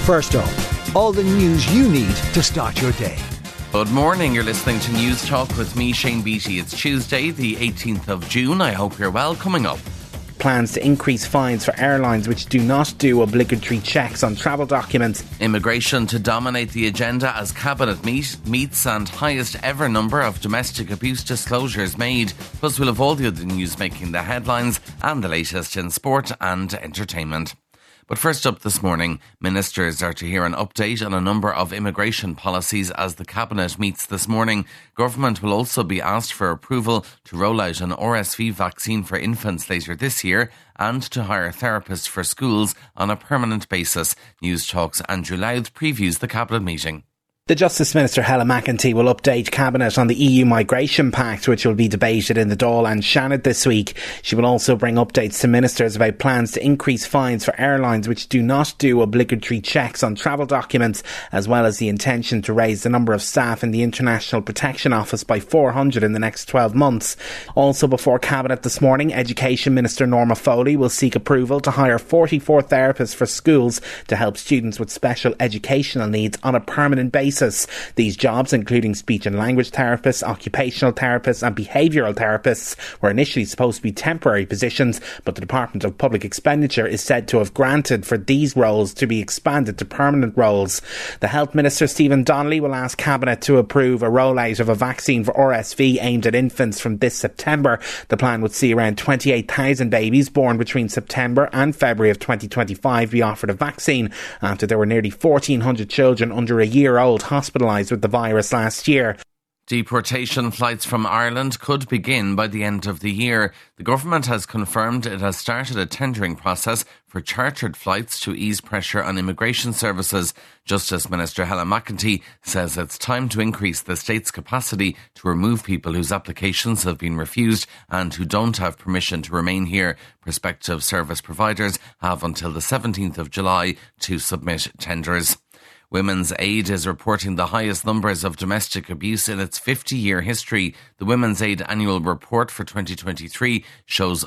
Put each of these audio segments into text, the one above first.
First up, all the news you need to start your day. Good morning, you're listening to News Talk with me, Shane Beattie. It's Tuesday, the 18th of June. I hope you're well. Coming up, plans to increase fines for airlines which do not do obligatory checks on travel documents. Immigration to dominate the agenda as Cabinet meets and highest ever number of domestic abuse disclosures made. Plus we'll have all the other news making the headlines and the latest in sport and entertainment. But first up this morning, ministers are to hear an update on a number of immigration policies as the Cabinet meets this morning. Government will also be asked for approval to roll out an RSV vaccine for infants later this year and to hire therapists for schools on a permanent basis. News Talk's Andrew Louth previews the Cabinet meeting. The Justice Minister Helen McEntee will update Cabinet on the EU Migration Pact, which will be debated in the Dáil and Seanad this week. She will also bring updates to ministers about plans to increase fines for airlines which do not do obligatory checks on travel documents, as well as the intention to raise the number of staff in the International Protection Office by 400 in the next 12 months. Also before Cabinet this morning, Education Minister Norma Foley will seek approval to hire 44 therapists for schools to help students with special educational needs on a permanent basis. These jobs, including speech and language therapists, occupational therapists and behavioural therapists, were initially supposed to be temporary positions, but the Department of Public Expenditure is said to have granted for these roles to be expanded to permanent roles. The Health Minister Stephen Donnelly will ask Cabinet to approve a rollout of a vaccine for RSV aimed at infants from this September. The plan would see around 28,000 babies born between September and February of 2025 be offered a vaccine after there were nearly 1,400 children under a year old hospitalised with the virus last year. Deportation flights from Ireland could begin by the end of the year. The government has confirmed it has started a tendering process for chartered flights to ease pressure on immigration services. Justice Minister Helen McEntee says it's time to increase the state's capacity to remove people whose applications have been refused and who don't have permission to remain here. Prospective service providers have until the 17th of July to submit tenders. Women's Aid is reporting the highest numbers of domestic abuse in its 50-year history. The Women's Aid annual report for 2023 shows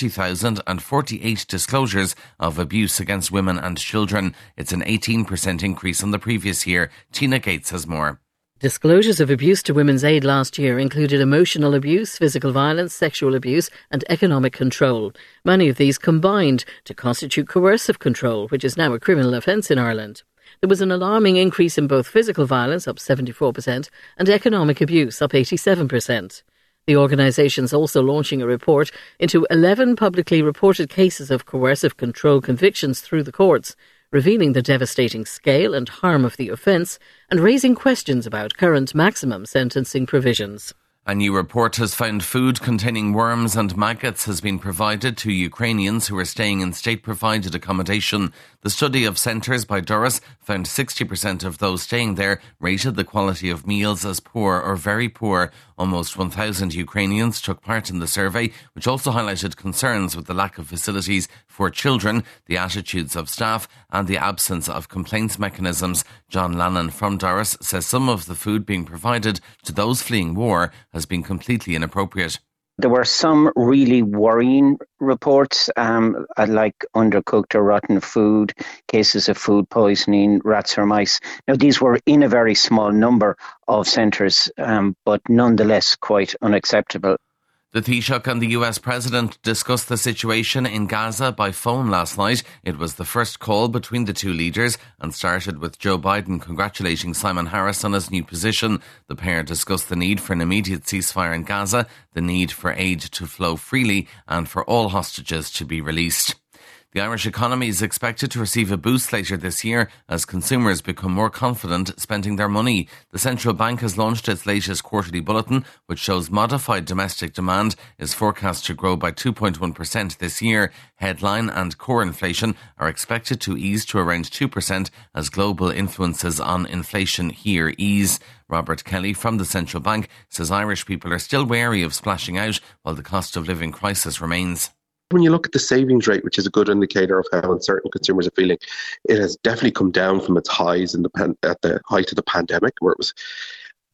40,048 disclosures of abuse against women and children. It's an 18% increase on the previous year. Tina Gates has more. Disclosures of abuse to Women's Aid last year included emotional abuse, physical violence, sexual abuse and economic control. Many of these combined to constitute coercive control, which is now a criminal offence in Ireland. There was an alarming increase in both physical violence, up 74%, and economic abuse, up 87%. The organisation is also launching a report into 11 publicly reported cases of coercive control convictions through the courts, revealing the devastating scale and harm of the offence and raising questions about current maximum sentencing provisions. A new report has found food containing worms and maggots has been provided to Ukrainians who are staying in state-provided accommodation. The study of centres by Doris found 60% of those staying there rated the quality of meals as poor or very poor. Almost 1,000 Ukrainians took part in the survey, which also highlighted concerns with the lack of facilities for children, the attitudes of staff and the absence of complaints mechanisms. John Lannon from Doris says some of the food being provided to those fleeing war has been completely inappropriate. There were some really worrying reports, like undercooked or rotten food, cases of food poisoning, rats or mice. Now, these were in a very small number of centres, but nonetheless quite unacceptable. The Taoiseach and the US President discussed the situation in Gaza by phone last night. It was the first call between the two leaders and started with Joe Biden congratulating Simon Harris on his new position. The pair discussed the need for an immediate ceasefire in Gaza, the need for aid to flow freely and for all hostages to be released. The Irish economy is expected to receive a boost later this year as consumers become more confident spending their money. The central bank has launched its latest quarterly bulletin, which shows modified domestic demand is forecast to grow by 2.1% this year. Headline and core inflation are expected to ease to around 2% as global influences on inflation here ease. Robert Kelly from the central bank says Irish people are still wary of splashing out while the cost of living crisis remains. When you look at the savings rate, which is a good indicator of how uncertain consumers are feeling, it has definitely come down from its highs at the height of the pandemic, where it was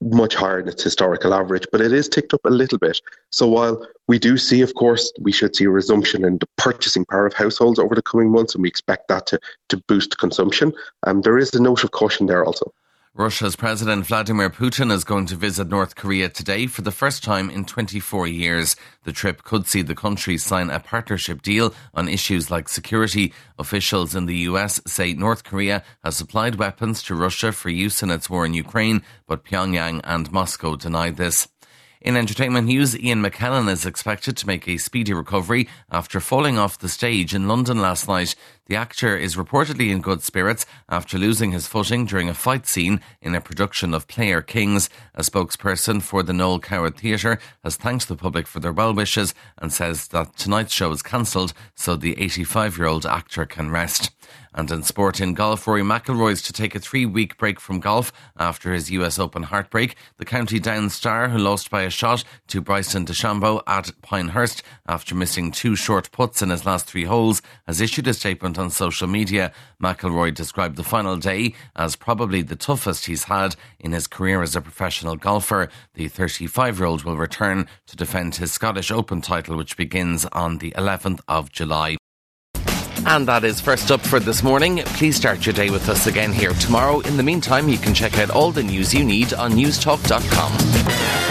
much higher than its historical average, but it is ticked up a little bit. So while we do see, of course, we should see a resumption in the purchasing power of households over the coming months, and we expect that to boost consumption, there is a note of caution there also. Russia's President Vladimir Putin is going to visit North Korea today for the first time in 24 years. The trip could see the country sign a partnership deal on issues like security. Officials in the US say North Korea has supplied weapons to Russia for use in its war in Ukraine, but Pyongyang and Moscow denied this. In entertainment news, Ian McKellen is expected to make a speedy recovery after falling off the stage in London last night. The actor is reportedly in good spirits after losing his footing during a fight scene in a production of Player Kings. A spokesperson for the Noel Coward Theatre has thanked the public for their well wishes and says that tonight's show is cancelled so the 85-year-old actor can rest. And in sport, in golf, Rory McIlroy is to take a 3-week break from golf after his US Open heartbreak. The County Down star, who lost by a shot to Bryson DeChambeau at Pinehurst after missing 2 short putts in his last 3 holes, has issued a statement on social media. McIlroy described the final day as probably the toughest he's had in his career as a professional golfer. The 35-year-old will return to defend his Scottish Open title, which begins on the 11th of July. And that is First Up for this morning. Please start your day with us again here tomorrow. In the meantime, you can check out all the news you need on newstalk.com.